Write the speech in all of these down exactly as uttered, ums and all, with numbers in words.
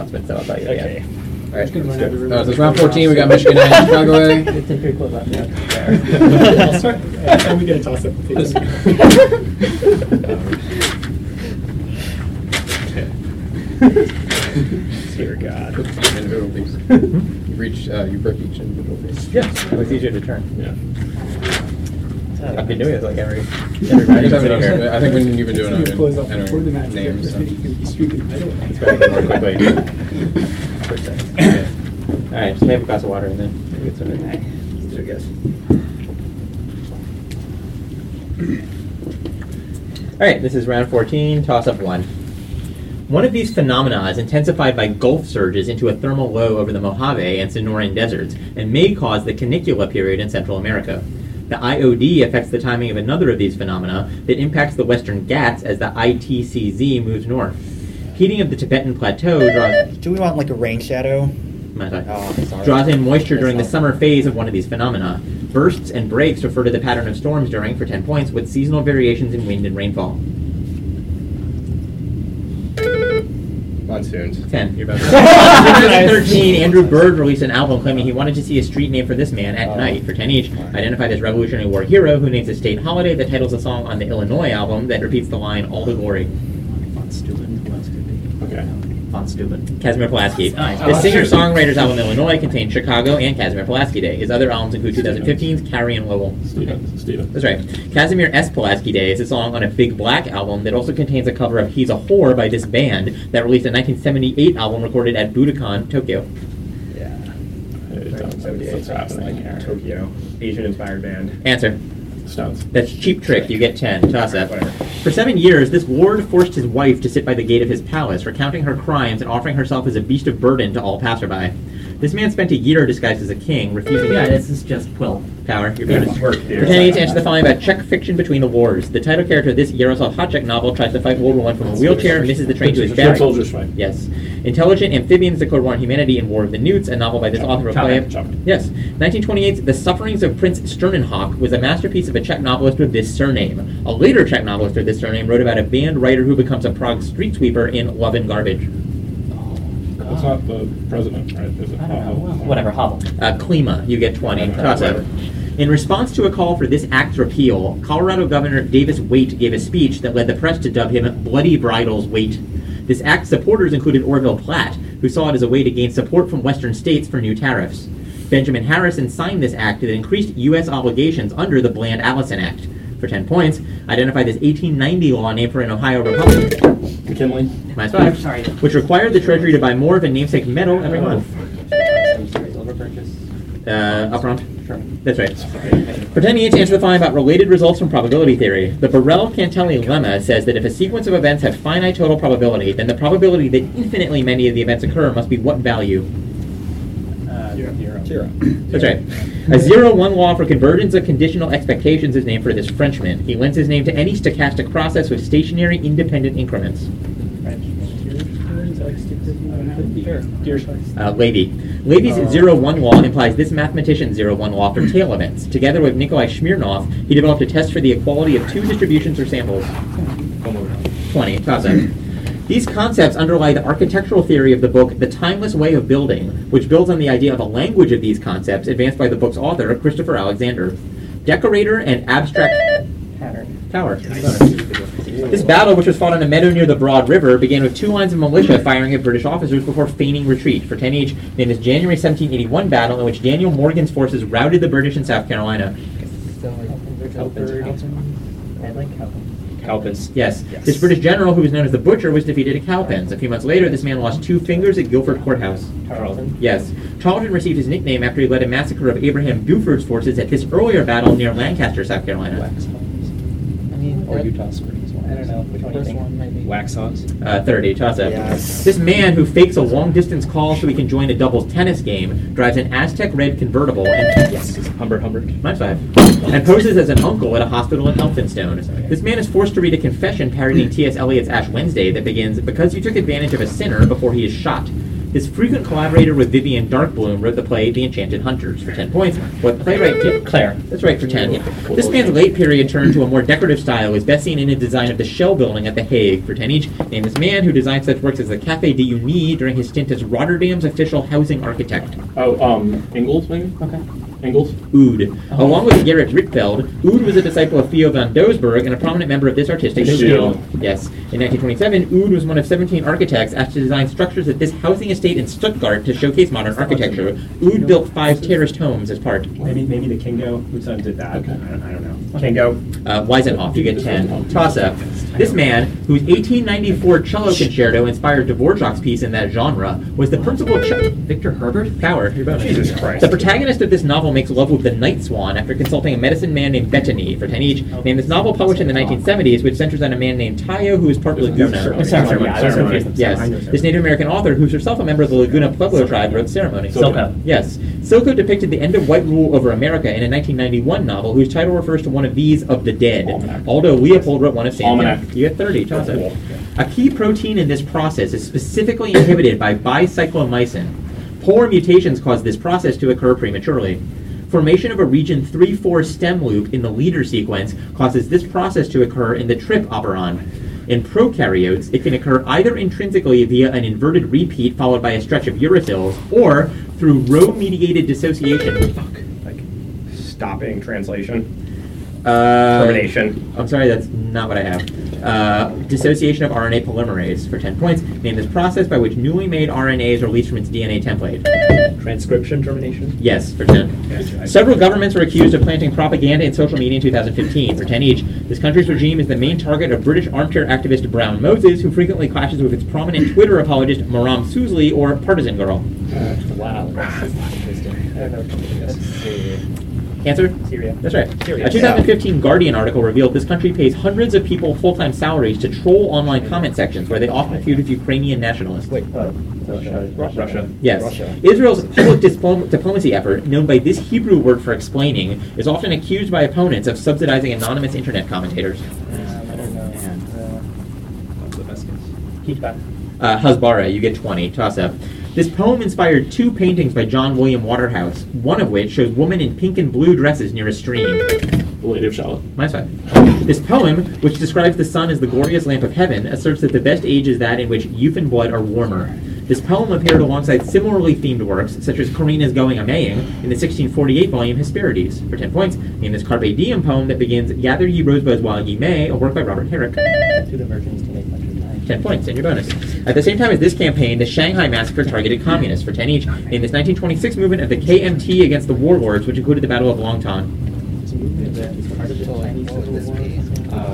announcement, so I'll tell you Okay. again. All right, let's go. Uh, so it's round fourteen. We got Michigan and Chicago A. Take your clothes off. I'll start. Every time we get a toss up. Dear God. Individual piece. You reach, uh, you break each individual piece. Yeah, it's easier to turn. Yeah. I've been doing this like every I every think I've been here. I think when you've been doing it, Close I've up before the been match. entering names. So. You can be stupid. I don't It's better more quickly. For seconds. Okay. All right, so we have a glass of water and then maybe get some in there. Let's do it, guys. All right, this is round fourteen, toss-up one. One of these phenomena is intensified by Gulf surges into a thermal low over the Mojave and Sonoran deserts and may cause the Canicula period in Central America. The I O D affects the timing of another of these phenomena that impacts the Western Ghats as the I T C Z moves north. Heating of the Tibetan Plateau draws... Do we want like a rain shadow? Oh, sorry. draws in moisture during the That's summer phase of one of these phenomena. Bursts and breaks refer to the pattern of storms during, for ten points, with seasonal variations in wind and rainfall. Monsoons. ten. You're about to twenty thirteen, Andrew Bird released an album claiming he wanted to see a street named for this man at Oh. night. For ten each, identify this Revolutionary War hero who names a state holiday that titles a song on the Illinois album that repeats the line, "All the Glory." Font stupid. Who else could be? Okay. Font stupid. Casimir Pulaski. Nice. The singer-songwriter's album Illinois contains Chicago and Casimir Pulaski Day. His other albums include twenty fifteen's Carrie and Lowell. Steven. Steven. That's right. Casimir S. Pulaski Day is a song on a Big Black album that also contains a cover of He's a Whore by this band that released a nineteen seventy-eight album recorded at Budokan, Tokyo. Yeah. seventy-eight. What's happening here? Tokyo. Asian-inspired band. Answer. Stones. That's Cheap Trick. You get ten. Toss up. Whatever. For seven years, this lord forced his wife to sit by the gate of his palace, recounting her crimes and offering herself as a beast of burden to all passerby. This man spent a year disguised as a king, refusing Yeah, to... this is just Quill. Power. You're bonus. Work, dear. Pretending to answer the following about Czech fiction between the wars. The title character of this Yaroslav Hacek novel tries to fight World War One from a wheelchair and misses the train to his Foot barrack. soldiers fight. Yes. Intelligent Amphibians declare war on humanity in War of the Newts, a novel by this Chop- author of chop play. it, chop it. Yes. nineteen twenty-eight, The Sufferings of Prince Sternenhok was a masterpiece of a Czech novelist with this surname. A later Czech novelist with this surname wrote about a band writer who becomes a Prague street sweeper in Love and Garbage. That's not the president, right? Is it? I don't know. Whatever, Havel. Uh, Klima, you get twenty. Okay, Toss up. whatever. In response to a call for this act's repeal, Colorado Governor Davis Waite gave a speech that led the press to dub him Bloody Bridles Waite. This act's supporters included Orville Platt, who saw it as a way to gain support from Western states for new tariffs. Benjamin Harrison signed this act that increased U S obligations under the Bland-Allison Act. For ten points, identify this eighteen ninety law named for an Ohio Republican. McKinley. Minus five. Sorry. Which required the Treasury to buy more of a namesake metal every month. I'm sorry, silver purchase. Uh, up front. Sure. That's right. Pretending to answer the following about related results from probability theory. The Borel-Cantelli lemma says that if a sequence of events have finite total probability, then the probability that infinitely many of the events occur must be what value? Uh, zero. Zero. That's right. A zero-one law for convergence of conditional expectations is named for this Frenchman. He lends his name to any stochastic process with stationary independent increments. Uh, Levy. Levy's zero-one law implies this mathematician's zero-one law for tail events. Together with Nikolai Smirnov, he developed a test for the equality of two distributions or samples. twenty. Toss up. These concepts underlie the architectural theory of the book The Timeless Way of Building, which builds on the idea of a language of these concepts advanced by the book's author, Christopher Alexander. Decorator and abstract Pattern. tower. This battle, which was fought on a meadow near the Broad River, began with two lines of militia firing at British officers before feigning retreat. For ten each, named this January seventeen eighty-one battle in which Daniel Morgan's forces routed the British in South Carolina. Calpins. Yes. Yes. This British general, who was known as the Butcher, was defeated at Cowpens. A few months later, this man lost two fingers at Guilford Courthouse. Tarleton. Yes. Charlton received his nickname after he led a massacre of Abraham Buford's forces at this earlier battle near Lancaster, South Carolina. I mean, or Utah Springs. I don't know. Which one do you think? Waxhaws. Uh, thirty, toss up. Yes. This man who fakes a long-distance call so he can join a doubles tennis game drives an Aztec red convertible and Yes. Humbert Humbert. Minus five. And poses as an uncle at a hospital in Elphinstone. This man is forced to read a confession parodying T S. Eliot's Ash Wednesday that begins, "Because you took advantage of a sinner before he is shot." This frequent collaborator with Vivian Darkbloom wrote the play The Enchanted Hunters for ten points. What playwright did... Claire. That's right, for ten. This man's late period turn to a more decorative style is best seen in his design of the Shell Building at The Hague for ten each. Name this man who designed such works as the Café de Unie during his stint as Rotterdam's official housing architect. Oh, um, Ingalls, maybe? Okay. Ingalls? Oud. Oh. Along with Gerrit Rietveld, Oud was a disciple of Theo van Doesburg and a prominent member of this artistic Still. Yes. In nineteen twenty-seven, Oud was one of seventeen architects asked to design structures at this housing estate in Stuttgart to showcase modern architecture. Oud built five terraced homes as part. Maybe maybe the Kingo, whose son did that. Okay. I, don't, I don't know. Kingo. Uh, Weisenhoff, you get ten. Toss-up. This man, whose eighteen ninety-four cello concerto inspired Dvorak's piece in that genre, was the principal... Ch- Victor Herbert? Bauer, your bonus. Jesus Christ. The protagonist of this novel makes love with the night swan after consulting a medicine man named Bettany for ten each. Name this novel published in the nineteen seventies, which centers on a man named Tayo who is part Laguna. Ceremony. Yeah, that's Ceremony. confusing. Yes. I know This Ceremony. Native American author, who's herself a member of the Laguna Pueblo tribe, wrote Ceremony. Silko. Yes. Silko depicted the end of white rule over America in a nineteen ninety-one novel whose title refers to one of these of the dead. Almanac. Aldo Leopold wrote one of Sand. Almanac. You get thirty. Toss it. Cool. A key protein in this process is specifically inhibited by bicyclomycin. Poor mutations cause this process to occur prematurely. Formation of a region three four stem loop in the leader sequence causes this process to occur in the trip operon. In prokaryotes, it can occur either intrinsically via an inverted repeat followed by a stretch of uracils, or through row-mediated dissociation. Fuck. Like, stopping translation. Uh, Termination. I'm sorry, that's not what I have. Uh, dissociation of R N A polymerase for ten points. Name this process by which newly made R N A is released from its D N A template. Transcription termination? Yes, for ten. Several governments were accused of planting propaganda in social media in two thousand fifteen. For ten each, this country's regime is the main target of British armchair activist Brown Moses, who frequently clashes with its prominent Twitter apologist Maram Suzli, or Partisan Girl. Uh, Wow. I don't know. Let's see. Answer? Syria. That's right. Syria. A two thousand fifteen Guardian article revealed this country pays hundreds of people full-time salaries to troll online comment sections where they often feud with Ukrainian nationalists. Wait, uh, Russia. Russia. Yes. Russia. Israel's public diplom- diplomacy effort, known by this Hebrew word for explaining, is often accused by opponents of subsidizing anonymous internet commentators. Um, I don't know. What's the best guess? Keep back. Uh, Hasbara, you get twenty. Toss up. This poem inspired two paintings by John William Waterhouse, one of which shows women in pink and blue dresses near a stream. The Lady of Shalott. Minus five. This poem, which describes the sun as the glorious lamp of heaven, asserts that the best age is that in which youth and blood are warmer. This poem appeared alongside similarly themed works, such as Karina's Going A-Maying in the sixteen forty-eight volume Hesperides. For ten points, name this Carpe Diem poem that begins, Gather ye rosebuds while ye may, a work by Robert Herrick. To the virgins to make much of time. ten points, and your bonus. At the same time as this campaign, the Shanghai Massacre targeted communists for ten each in this nineteen twenty-six movement of the K M T against the warlords, which included the Battle of Longtan. It's a movement that is part of the Chinese Civil War.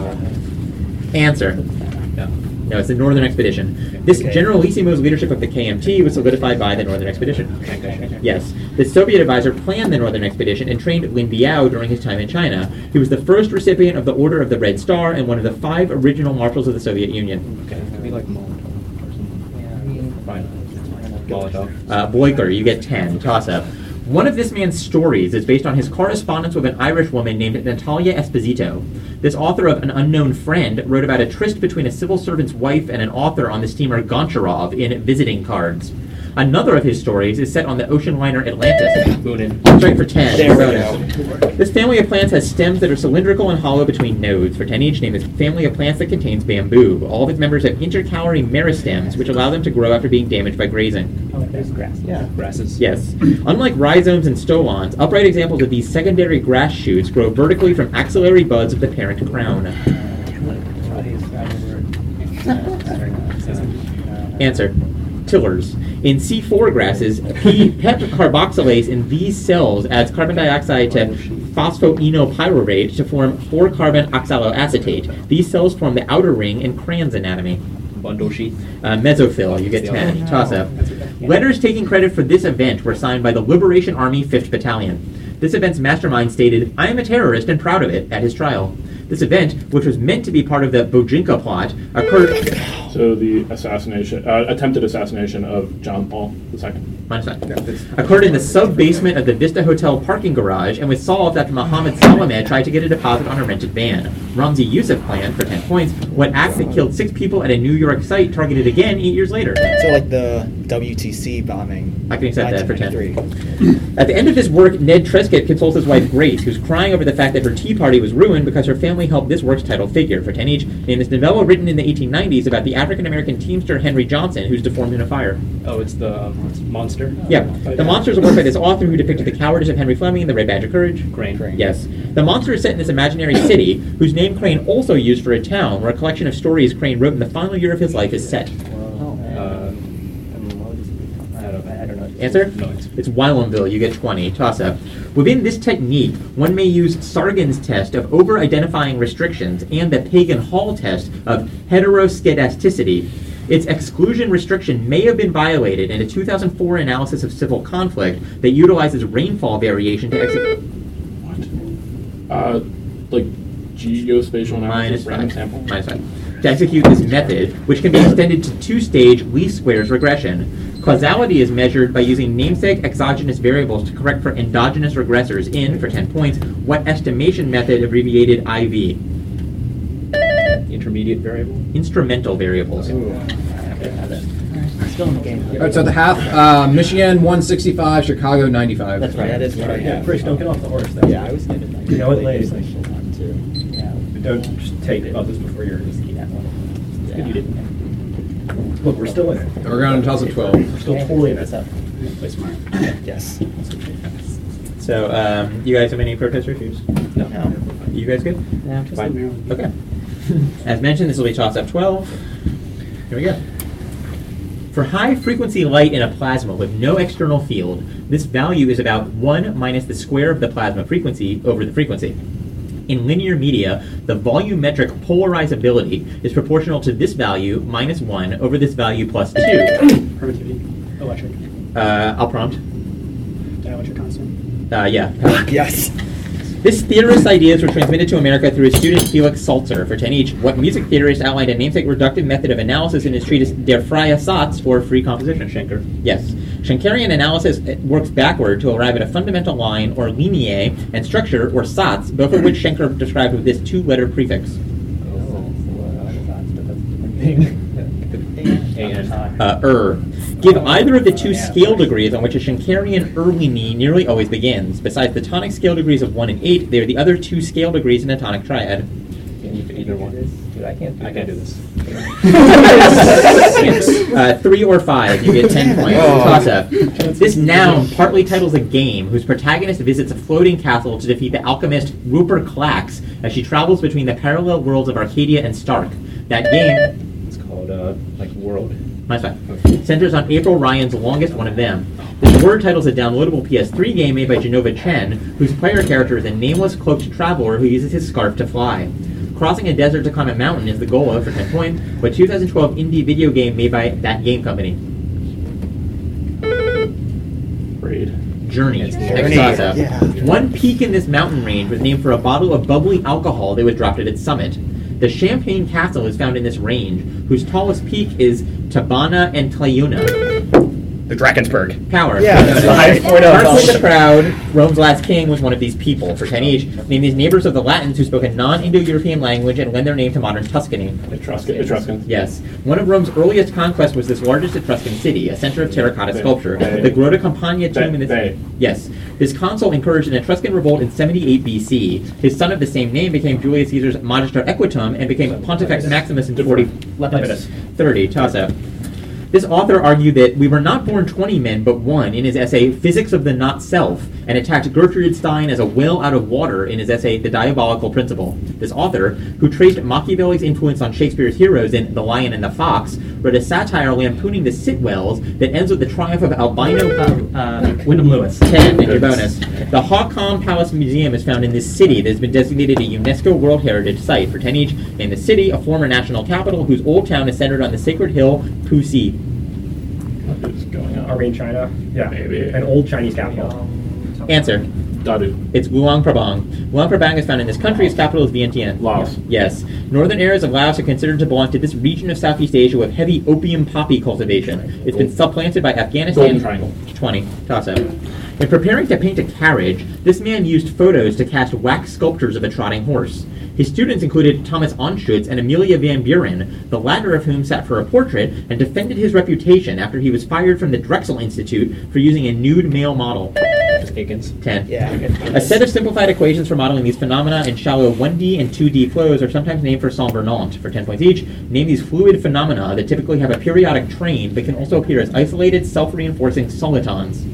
Uh, Answer. no. No, it's the Northern Expedition. This Generalissimo's leadership of the K M T was solidified by the Northern Expedition. Yes. The Soviet advisor planned the Northern Expedition and trained Lin Biao during his time in China. He was the first recipient of the Order of the Red Star and one of the five original marshals of the Soviet Union. Okay, it could be like Molotov or something. Yeah, I mean, Fine. Molotov. Uh, Boyker, you get ten. Toss-up. One of this man's stories is based on his correspondence with an Irish woman named Natalia Esposito. This author of An Unknown Friend wrote about a tryst between a civil servant's wife and an author on the steamer Goncharov in Visiting Cards. Another of his stories is set on the ocean liner Atlantis. Boonin. Strike for ten. There we Bonus. This family of plants has stems that are cylindrical and hollow between nodes. For ten each, name this family of plants that contains bamboo. All of its members have intercalary meristems, which allow them to grow after being damaged by grazing. oh, there's grass. Yeah. Grasses. Yes. Unlike rhizomes and stolons, upright examples of these secondary grass shoots grow vertically from axillary buds of the parent crown. What is that word? Answer. Tillers. In C four grasses, P pep carboxylase in these cells adds carbon dioxide to phosphoenolpyruvate to form four carbon oxaloacetate. These cells form the outer ring in Cran's anatomy. Bundle sheath. Uh, mesophyll, you get ten. Toss up. Letters taking credit for this event were signed by the Liberation Army fifth Battalion. This event's mastermind stated, I am a terrorist and proud of it, at his trial. This event, which was meant to be part of the Bojinka plot, occurred... So the assassination, uh, attempted assassination of John Paul the Second. Minus five. Occurred in the sub-basement of the Vista Hotel parking garage and was solved after Mohammed Salamed tried to get a deposit on a rented van. Ramzi Youssef planned, for ten points, what act that killed six people at a New York site targeted again eight years later. So like the W T C bombing. I can accept that for ten. nineteen ninety-three. At the end of his work, Ned Trescott consoles his wife Grace, who's crying over the fact that her tea party was ruined because her family helped this work's title figure, for ten each, in this novella written in the eighteen nineties about the African-American teamster Henry Johnson, who's deformed in a fire. Oh, it's the um, monster? Yeah. The monsters are worked by this author who depicted the cowardice of Henry Fleming in The Red Badge of Courage. Crane. Crane. Yes. The monster is set in this imaginary city, whose name Crane also used for a town, where a collection of stories Crane wrote in the final year of his life is set. Oh, Uh, I don't know. I don't know. Answer? No, it's It's Wylamville. You get twenty. Toss-up. Within this technique, one may use Sargon's test of over-identifying restrictions and the Pagan Hall test of heteroskedasticity. Its exclusion restriction may have been violated in a two thousand four analysis of civil conflict that utilizes rainfall variation to execute. What? Uh, like geospatial Minus analysis, random five. sample. Minus five. To execute this method, which can be extended to two-stage least squares regression. Causality is measured by using namesake exogenous variables to correct for endogenous regressors in, for ten points, what estimation method abbreviated I V? intermediate variable. Instrumental variables. Still in the game. All right, so the half, uh, Michigan one sixty-five, Chicago ninety-five. That's right. That is right. Yeah, Chris, don't get off the horse, though. Yeah, I was thinking that. You know it lays. Too. Yeah. Don't just take others before yours. It's good you didn't. Look, we're still in it. We're going to toss up twelve. We're still totally in it. Play smart. Yes. So, um, you guys have any protest issues? No. You guys good? Yeah, Fine. Okay. As mentioned, this will be toss up twelve. Here we go. For high-frequency light in a plasma with no external field, this value is about one minus the square of the plasma frequency over the frequency. In linear media, the volumetric polarizability is proportional to this value minus one over this value plus two. Permittivity. Electric. Uh, I'll prompt. Dielectric constant. Uh, yeah. Yes. This theorist's ideas were transmitted to America through his student Felix Salzer, for ten each. What music theorist outlined a namesake reductive method of analysis in his treatise Der freie Satz for free composition? Schenker. Yes. Schenkerian analysis works backward to arrive at a fundamental line, or lineae, and structure, or Satz, both of which Schenker described with this two-letter prefix. Uh, er. Give either of the two scale degrees on which a Schenkerian Erlinie nearly always begins. Besides the tonic scale degrees of one and eight, they are the other two scale degrees in a tonic triad. Can you fit either one? Dude, I can't. I can't do this. uh, three or five, you get ten points. Oh. Toss up. This noun partly titles a game whose protagonist visits a floating castle to defeat the alchemist Rupert Clax as she travels between the parallel worlds of Arcadia and Stark. That game, It's called uh, like World. minus five, centers on April Ryan's Longest One of Them. This word titles a downloadable P S three game made by Genova Chen, whose player character is a nameless cloaked traveler who uses his scarf to fly. Crossing a desert to climb a mountain is the goal of, for ten points, but two thousand twelve indie video game made by that game company. Raid. Journey. Journey, Exasa. yeah. One peak in this mountain range was named for a bottle of bubbly alcohol that was dropped at its summit. The Champagne Castle is found in this range, whose tallest peak is Tabana and Tlayuna. The Drakensberg. Power. Yeah, that's the highest point of Tarquin all. the Proud, Rome's last king, was one of these people, for ten each, named these neighbors of the Latins who spoke a non-Indo-European language and lend their name to modern Tuscany. Etruscan. Etruscans. Yes. One of Rome's earliest conquests was this largest Etruscan city, a center of terracotta They- sculpture. they- the Grotta Campania tomb they- in this... they. Yes. This consul encouraged an Etruscan revolt in seventy-eight B C. His son of the same name became Julius Caesar's Magister Equitum and became Pontifex Maximus in forty... Lepidus. thirty. Toss-up. This author argued that we were not born twenty men, but one, in his essay Physics of the Not Self, and attacked Gertrude Stein as a whale out of water in his essay The Diabolical Principle. This author, who traced Machiavelli's influence on Shakespeare's heroes in The Lion and the Fox, wrote a satire lampooning the Sitwells that ends with the triumph of albino... Uh, uh, Wyndham Lewis. ten, and your bonus. The Hawcom Palace Museum is found in this city that has been designated a UNESCO World Heritage Site, for ten each, in the city, a former national capital whose old town is centered on the sacred hill Puxi. What is going on? Are we in China? Yeah. Maybe. An old Chinese capital. Answer. Dadu. It's Luang Prabang. Luang Prabang is found in this country. Its capital is Vientiane. Laos. Yes. Northern areas of Laos are considered to belong to this region of Southeast Asia with heavy opium poppy cultivation. It's been supplanted by Afghanistan. Golden Triangle. twenty. Toss up. In preparing to paint a carriage, this man used photos to cast wax sculptures of a trotting horse. His students included Thomas Anschutz and Amelia Van Buren, the latter of whom sat for a portrait and defended his reputation after he was fired from the Drexel Institute for using a nude male model. Higgins. ten. Yeah. A set of simplified equations for modeling these phenomena in shallow one D and two D flows are sometimes named for Saint Bernard. For ten points each, name these fluid phenomena that typically have a periodic train but can also appear as isolated, self-reinforcing solitons.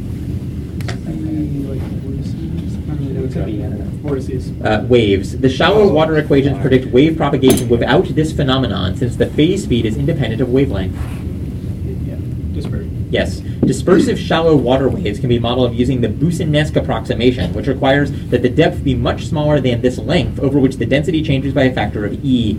It could be, I don't know. Vortices. Uh, waves. The shallow water equations predict wave propagation without this phenomenon, since the phase speed is independent of wavelength. Yeah. Dispersion. Yes. Dispersive shallow water waves can be modeled using the Boussinesq approximation, which requires that the depth be much smaller than this length, over which the density changes by a factor of E.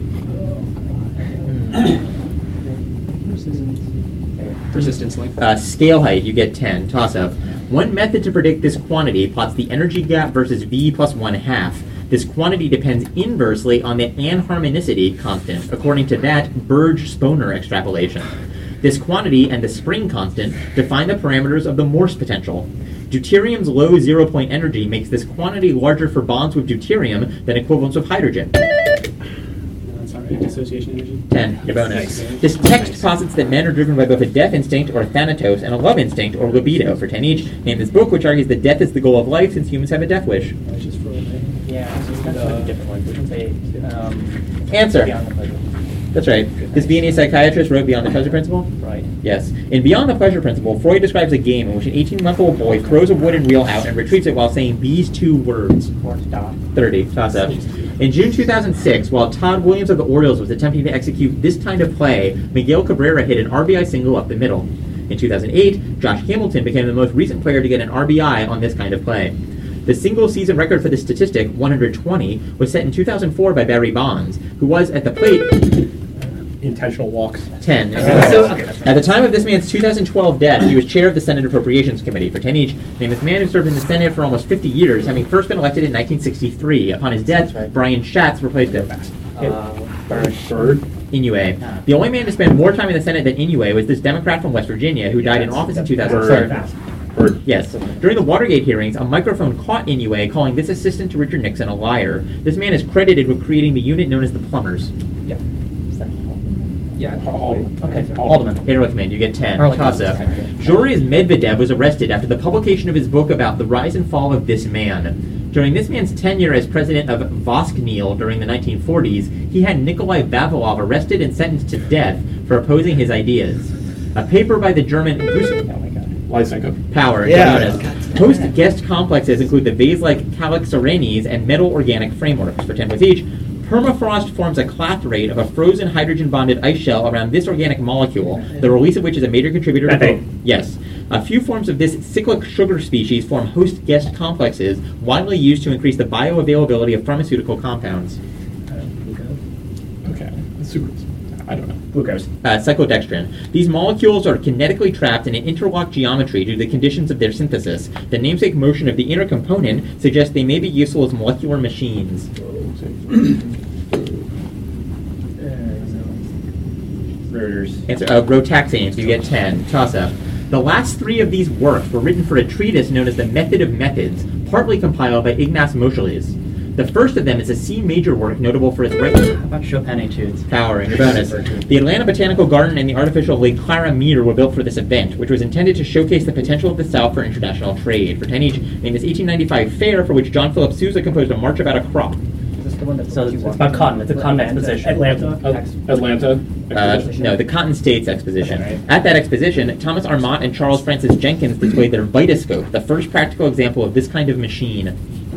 Persistence length. Uh, scale height, you get ten. Toss up. One method to predict this quantity plots the energy gap versus V plus one half. This quantity depends inversely on the anharmonicity constant, according to that Burge-Sponer extrapolation. This quantity and the spring constant define the parameters of the Morse potential. Deuterium's low zero-point energy makes this quantity larger for bonds with deuterium than equivalents with hydrogen. That's all right. Dissociation energy. ten. Your bonus. This text posits that men are driven by both a death instinct or thanatos and a love instinct or libido. For ten each, name this book, which argues that death is the goal of life since humans have a death wish. That's just for Yeah, so it's kind of a different one. We can say, um, Answer. Beyond the Pleasure. That's right. This Viennese psychiatrist wrote Beyond the Pleasure Principle? Right. Yes. In Beyond the Pleasure Principle, Freud describes a game in which an eighteen-month-old boy throws a wooden reel out and retrieves it while saying these two words. Or stop. thirty. Toss up. In June two thousand six, while Todd Williams of the Orioles was attempting to execute this kind of play, Miguel Cabrera hit an R B I single up the middle. In two thousand eight, Josh Hamilton became the most recent player to get an R B I on this kind of play. The single season record for this statistic, one hundred twenty, was set in two thousand four by Barry Bonds, who was at the plate Intentional walks. ten. So- At the time of this man's two thousand twelve death, he was chair of the Senate Appropriations Committee. For ten each, name this man who served in the Senate for almost fifty years, having first been elected in nineteen sixty-three. Upon his death, That's right. Brian Schatz replaced him. Uh, Bird. Bird. Inouye. The only man to spend more time in the Senate than Inouye was this Democrat from West Virginia who died in office in two thousand seven. Bird. Yes. During the Watergate hearings, a microphone caught Inouye calling this assistant to Richard Nixon a liar. This man is credited with creating the unit known as the Plumbers. Yeah. Is that Yeah. Okay, Alderman. Heroic man, you get ten. Or like- Toss up. Joris Medvedev was arrested after the publication of his book about the rise and fall of this man. During this man's tenure as president of Vosknil during the nineteen forties, he had Nikolai Vavilov arrested and sentenced to death for opposing his ideas. A paper by the German Gus- Oh my god. Lysenko. Power. Yeah. Host-guest complexes include the vase-like Calixarenes and metal-organic frameworks. For ten points each, permafrost forms a clathrate of a frozen hydrogen-bonded ice shell around this organic molecule, the release of which is a major contributor to Methane. both. Yes. A few forms of this cyclic sugar species form host-guest complexes, widely used to increase the bioavailability of pharmaceutical compounds. Okay. Sucrose. I don't know. Glucose. Uh, cyclodextrin. These molecules are kinetically trapped in an interlocked geometry due to the conditions of their synthesis. The namesake motion of the inner component suggests they may be useful as molecular machines. Rotors. Answer, uh, rotaxanes, you get ten. Toss up. The last three of these works were written for a treatise known as the Method of Methods, partly compiled by Ignaz Moscheles. The first of them is a C major work notable for its regular How about Chopin etudes? power and your bonus. The Atlanta Botanical Garden and the artificial Lake Clara Meter were built for this event, which was intended to showcase the potential of the South for international trade. For ten each, named this eighteen ninety-five fair, for which John Philip Sousa composed a march about a crop. Is this the one that's So it's it's about cotton. It's a cotton exposition. Atlanta. Atlanta. Uh, Exposition. no, the Cotton States Exposition. Okay. At that exposition, Thomas Armont and Charles Francis Jenkins displayed their Vitascope, the first practical example of this kind of machine.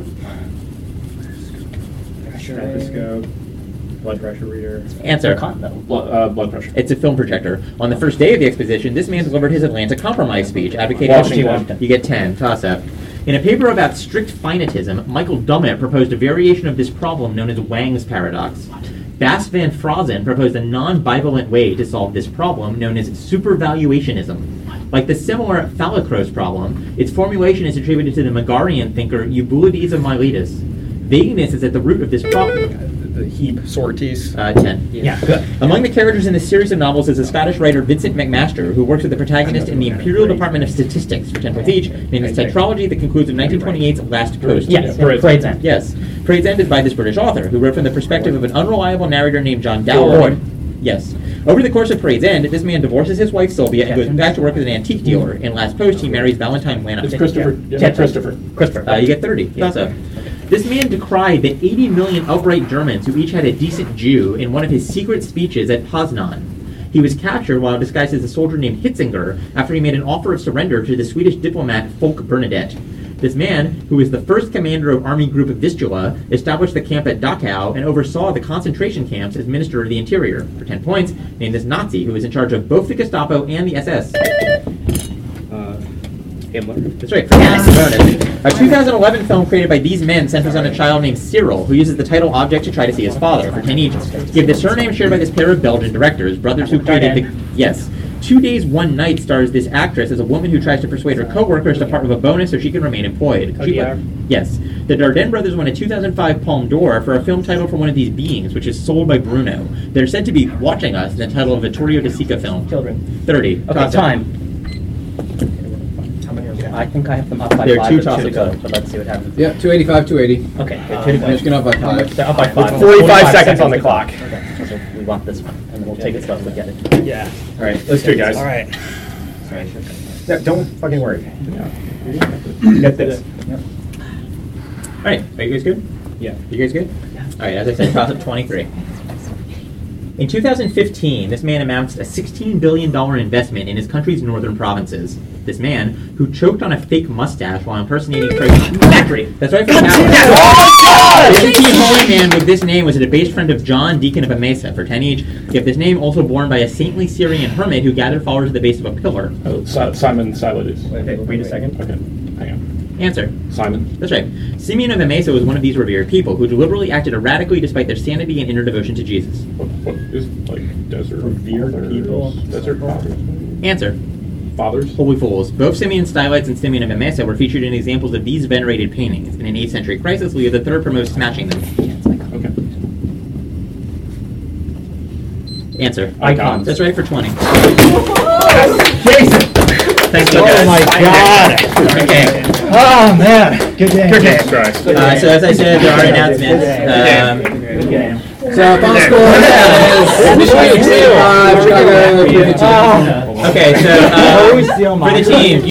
Stethoscope. Blood pressure reader. Answer. Cotton, though. Blood, uh, blood pressure. It's a film projector. On the first day of the exposition, this man delivered his Atlanta Compromise speech, advocating Washington. Washington. You get ten. Toss up. In a paper about strict finitism, Michael Dummett proposed a variation of this problem known as Wang's paradox. Bas van Fraazen proposed a non-bivalent way to solve this problem known as supervaluationism. Like the similar phallocrose problem, its formulation is attributed to the Megarian thinker Eubulides of Miletus. Vagueness is at the root of this problem. The heap sorties. Uh, ten. Yeah, good. Among the characters in this series of novels is a Scottish writer, Vincent McMaster, who works with the protagonist in the Imperial Department of Statistics for ten points each, named this tetralogy that concludes with nineteen twenty-eight's Last Post. Yes, Parade's Parade's End. Yes. Parade's End is by this British author, who wrote from the perspective of an unreliable narrator named John Dowell. Yes. Over the course of Parade's End, this man divorces his wife Sylvia and goes back to work as an antique dealer. In Last Post, he marries Valentine Lanham. It's Christopher. Yeah, Yeah. Christopher. Christopher. Uh, you get thirty. Also, this man decried the eighty million upright Germans who each had a decent Jew in one of his secret speeches at Poznan. He was captured while disguised as a soldier named Hitzinger after he made an offer of surrender to the Swedish diplomat Folke Bernadette. This man, who was the first commander of Army Group Vistula, established the camp at Dachau and oversaw the concentration camps as Minister of the Interior. For ten points, named this Nazi, who was in charge of both the Gestapo and the S S. Uh, Himmler. That's right, for ten. Bonus. A two thousand eleven film created by these men centers on a child named Cyril, who uses the title object to try to see his father. For ten each, give the surname shared by this pair of Belgian directors, brothers who created the... Yes. Two Days, One Night stars this actress as a woman who tries to persuade her co-workers to part with a bonus so she can remain employed. She Audiard? yes. The Dardenne brothers won a two thousand five Palme d'Or for a film title for one of these beings, which is sold by Bruno. They're said to be watching us in the title of a Vittorio De Sica film. Children. thirty. Okay, Toss-up. time. I think I have them up by There are five two with two to toss-ups go, left. but let's see what happens. Yeah, two eighty-five, two eighty. Okay, good, two to go. Michigan up by five. They're up by five. forty-five seconds on the clock. Okay, so we want this one, and then we'll take a slow look at it. Yeah. All right, let's do it, guys. All right. Yeah, don't fucking worry. Get this. All right, are you guys good? Yeah. You guys good? All right, as I said, toss up twenty-three. In two thousand fifteen, this man announced a sixteen billion dollars investment in his country's northern provinces. This man, who choked on a fake mustache while impersonating Freddie Mercury. That's right, for The Byzantine holy man with this name was a debased friend of John, Deacon of Emesa, for ten each. Yet this name also borne by a saintly Syrian hermit who gathered followers at the base of a pillar. Oh, Si- Simon Siladus. Okay, wait a second. Okay, hang on. Answer. Simon. That's right. Simeon of Emesa was one of these revered people who deliberately acted erratically despite their sanity and inner devotion to Jesus. What, what is like desert Revered fathers? people? Desert fathers. Answer. Fathers. Holy fools. Both Simeon Stylites and Simeon of Emesa were featured in examples of these venerated paintings. In an eighth century crisis, Leo the Third promotes smashing them. Okay. Answer. Icons. That's right for twenty. Jason! Thanks, Oh guys. my God! Okay. Oh man, good game. Good game. Christ. Uh, so as I said, there are announcements. Um, Good game. So, final score is Michigan sixty-five, Chicago fifty-two. okay, so uh, for the team.